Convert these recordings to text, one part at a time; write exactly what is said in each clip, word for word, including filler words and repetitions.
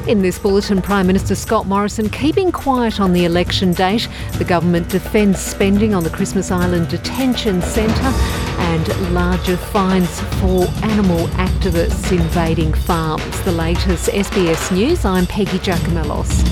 In this bulletin, Prime Minister Scott Morrison keeping quiet on the election date. The government defends spending on the Christmas Island Detention Centre and larger fines for animal activists invading farms. The latest S B S News, I'm Peggy Giacomellos.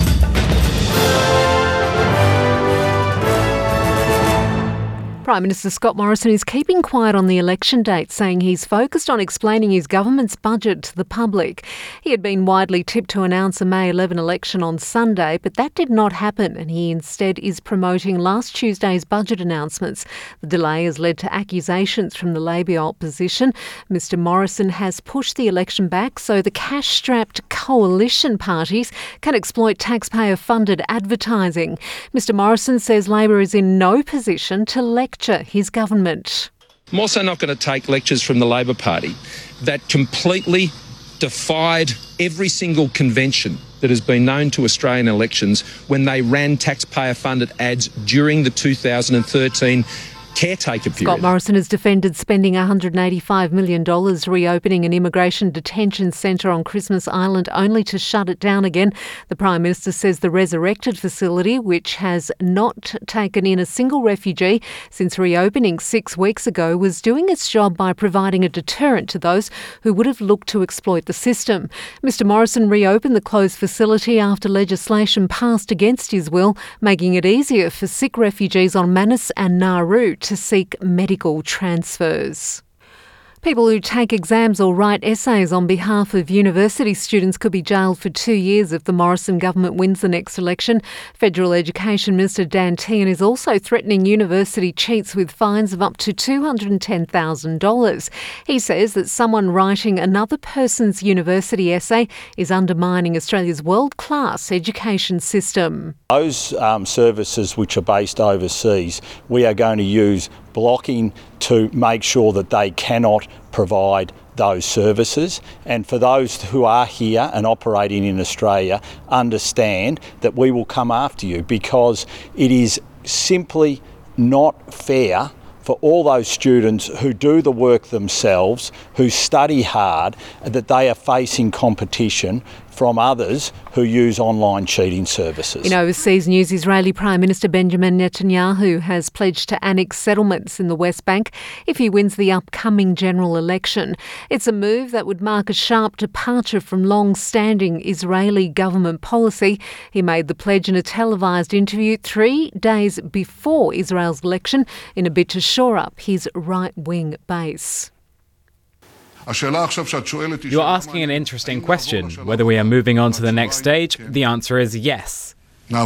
Prime Minister Scott Morrison is keeping quiet on the election date, saying he's focused on explaining his government's budget to the public. He had been widely tipped to announce a May eleventh election on Sunday, but that did not happen, and he instead is promoting last Tuesday's budget announcements. The delay has led to accusations from the Labor opposition. Mister Morrison has pushed the election back so the cash-strapped coalition parties can exploit taxpayer-funded advertising. Mister Morrison says Labor is in no position to lecture his government. I'm also not going to take lectures from the Labor Party that completely defied every single convention that has been known to Australian elections when they ran taxpayer-funded ads during the two thousand thirteen caretaker period. Scott Morrison has defended spending one hundred eighty-five million dollars reopening an immigration detention centre on Christmas Island only to shut it down again. The Prime Minister says the resurrected facility, which has not taken in a single refugee since reopening six weeks ago, was doing its job by providing a deterrent to those who would have looked to exploit the system. Mister Morrison reopened the closed facility after legislation passed against his will, making it easier for sick refugees on Manus and Nauru to seek medical transfers. People who take exams or write essays on behalf of university students could be jailed for two years if the Morrison government wins the next election. Federal Education Minister Dan Tehan is also threatening university cheats with fines of up to two hundred ten thousand dollars. He says that someone writing another person's university essay is undermining Australia's world-class education system. Those um, services which are based overseas, we are going to use blocking to make sure that they cannot provide those services. And for those who are here and operating in Australia, understand that we will come after you, because it is simply not fair for all those students who do the work themselves, who study hard, that they are facing competition from others who use online cheating services. In overseas news, Israeli Prime Minister Benjamin Netanyahu has pledged to annex settlements in the West Bank if he wins the upcoming general election. It's a move that would mark a sharp departure from long-standing Israeli government policy. He made the pledge in a televised interview three days before Israel's election in a bid to shore up his right-wing base. You're asking an interesting question. Whether we are moving on to the next stage, the answer is yes.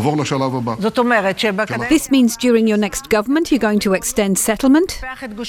This means during your next government you're going to extend settlement?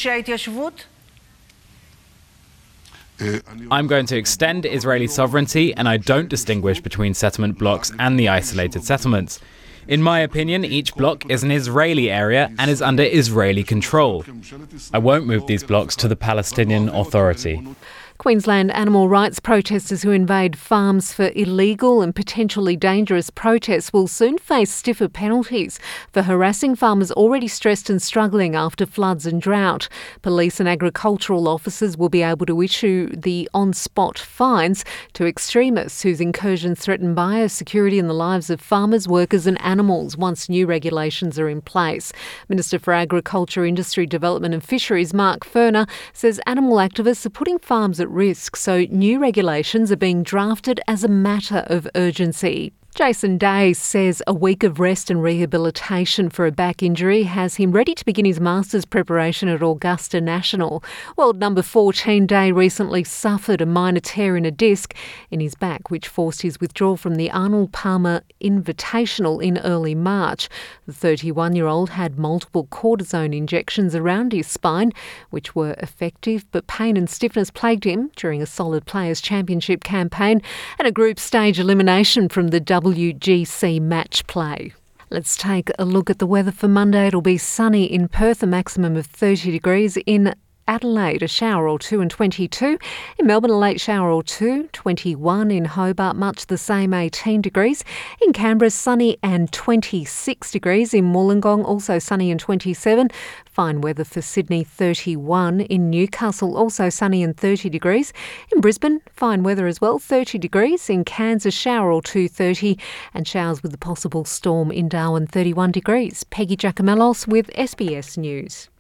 I'm going to extend Israeli sovereignty, and I don't distinguish between settlement blocks and the isolated settlements. In my opinion, each block is an Israeli area and is under Israeli control. I won't move these blocks to the Palestinian Authority. Queensland animal rights protesters who invade farms for illegal and potentially dangerous protests will soon face stiffer penalties for harassing farmers already stressed and struggling after floods and drought. Police and agricultural officers will be able to issue the on-spot fines to extremists whose incursions threaten biosecurity and the lives of farmers, workers and animals once new regulations are in place. Minister for Agriculture, Industry Development and Fisheries, Mark Furner, says animal activists are putting farms at risk, so new regulations are being drafted as a matter of urgency. Jason Day says a week of rest and rehabilitation for a back injury has him ready to begin his master's preparation at Augusta National. World number fourteen Day recently suffered a minor tear in a disc in his back, which forced his withdrawal from the Arnold Palmer Invitational in early March. The thirty-one-year-old had multiple cortisone injections around his spine, which were effective, but pain and stiffness plagued him during a Solid Players Championship campaign and a group stage elimination from the W G C match play. Let's take a look at the weather for Monday. It'll be sunny in Perth, a maximum of thirty degrees. In Adelaide, a shower or two and twenty-two. In Melbourne, a late shower or two, twenty-one. In Hobart, much the same, eighteen degrees. In Canberra, sunny and twenty-six degrees. In Wollongong, also sunny and twenty-seven. Fine weather for Sydney, thirty-one. In Newcastle, also sunny and thirty degrees. In Brisbane, fine weather as well, thirty degrees. In Cairns, a shower or two, thirty. And showers with a possible storm in Darwin, thirty-one degrees. Peggy Giacomellos with S B S News.